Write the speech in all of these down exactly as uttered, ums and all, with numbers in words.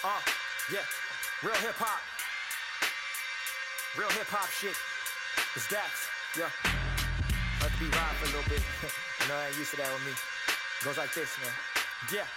Uh, yeah, real hip hop. Real hip hop shit. It's Dax, yeah. I have to be rhyme for a little bit. I know I ain't used to that with me. Goes like this, man. Yeah,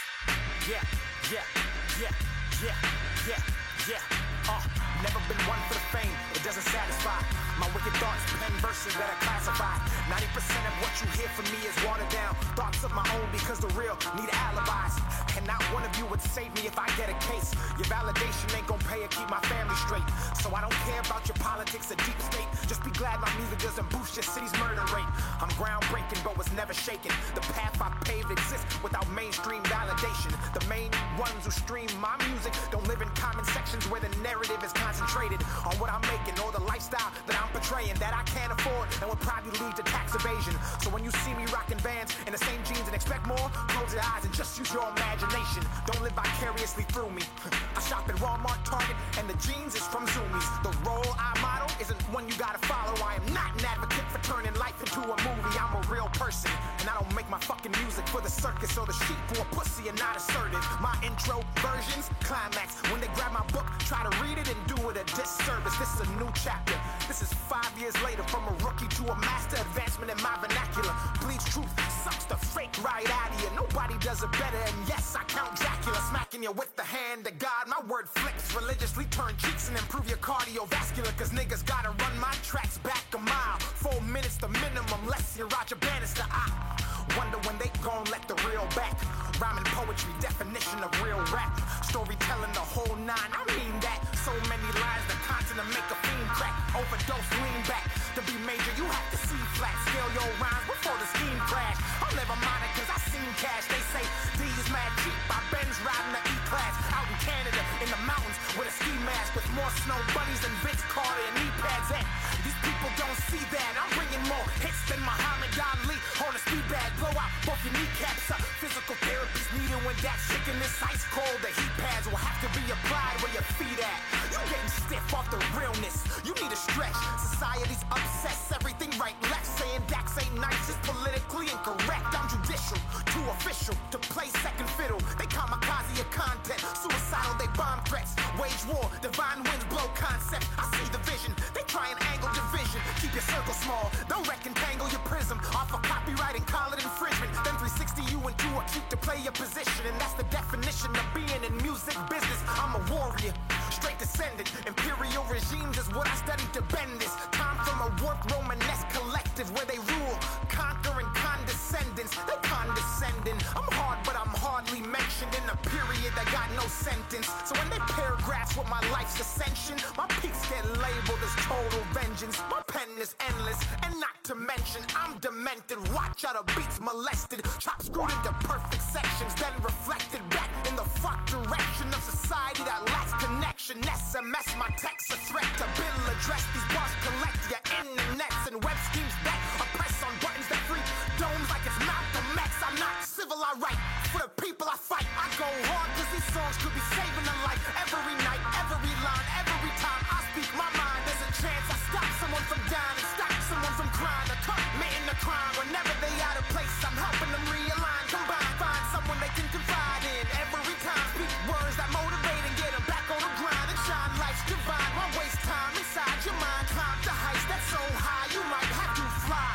yeah, yeah, yeah, yeah, yeah, yeah. Uh, never been one for the fame, it doesn't satisfy. My wicked thoughts, pen verses that are classified. ninety percent of what you hear from me is watered down. Thoughts of my own because the real need alibis. And not one of you would save me if I get a case. Your validation ain't gonna pay or keep my family straight. So I don't care about your politics or deep state. Just be glad my music doesn't boost your city's murder rate. I'm groundbreaking but was never shaken. The path I paved exists without mainstream validation. The main ones who stream my music don't live in comment sections where the narrative is concentrated on what I'm making or the lifestyle that I'm portraying that I can't afford and would probably lead to tax evasion. So when you see me rocking Vans in the same jeans and expect more, close your eyes and just use your imagination. Don't live vicariously through me. I shop at Walmart, Target, and the jeans is from Zoomies. The role I model isn't one you gotta follow. I am not an advocate for turning life into a movie. I'm a real person, and I don't make my fucking music for the circus or the sheep who are pussy and not assertive. My intro versions, climax. When they grab my book, try to read it and do it a disservice. This is a new chapter. This is five years later, from a rookie to a master, advancement in my vernacular. Bleeds truth, sucks the fake right out of you. Nobody does it better, and yes, I count Dracula. Smacking you with the hand of God. My word flicks, religiously turn cheeks and improve your cardiovascular. Cause niggas gotta run my tracks back a mile. Four minutes the minimum, less than Roger Bannister. I wonder when they gon' let the real back. Rhyming poetry, definition of real rap. Storytelling the whole nine, I mean that. So many lines, the continent make a fiend crack. Overdose, lean back. To be major, you have to see flat. Scale your rhymes before the scheme crash. I'll never mind it cause I seen cash. They say D's mad cheap. I Benz riding the E-Class. Out in Canada, in the mountains, with a ski mask. With more snow bunnies than Vince Carter and knee pads at. These people don't see that. I'm bringing more hits than Muhammad Ali. On a speed bag, blow out both your kneecaps up. Physical therapy's needed when that chicken is ice cold. The heat pads will have to be applied where your feet at. You getting stiff off the realness. You need a stretch. Society's obsessed. Everything right, left. Saying Dax ain't nice is politically incorrect. I'm judicial, too official to play second fiddle. They kamikaze your content. Suicidal, they bomb threats. Wage war, divine winds blow concept. I see the vision. They try and angle division. Keep your circle small. Don't rectangle your prism. Off of copyright and call it infringement. Then three sixty you and too acute to play your position. And that's the definition of being in music business. I'm a warrior, straight descendant. Imperial regimes is what I studied to bend this. Time from a warped Romanesque collective where they rule, conquering condescendence. They condescending. I'm hard, but I'm hardly mentioned in a period that got no sentence. So when they paragraphs with my life's ascension, my peaks get labeled as total vengeance. My pen is endless, and not to mention I'm demented. Watch out, the beats molested, chops screwed into perfect sections, then reflected back in the fuck direction of society that lacks connection. S M S my text a threat to bill address. These bars collect your internets and web schemes that oppress on buttons that free domes like it's Malcolm X. I'm not civil, I write for the people I fight. I go hard cause these songs could be saving a life. Every night, every line, every time I speak my mind, there's a chance I stop someone from dying and stop someone from crying or committing a crime. Whenever they out of place, I'm helping them realign, combine, find someone they can confide in. Every time, speak words that motivate and get them back on the grind and shine. Life's divine, won't waste time inside your mind. Climb the heights that's so high, you might have to fly.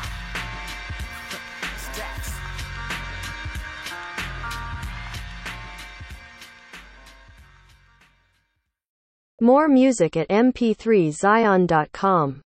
Stacks. More music at m p three zion dot com.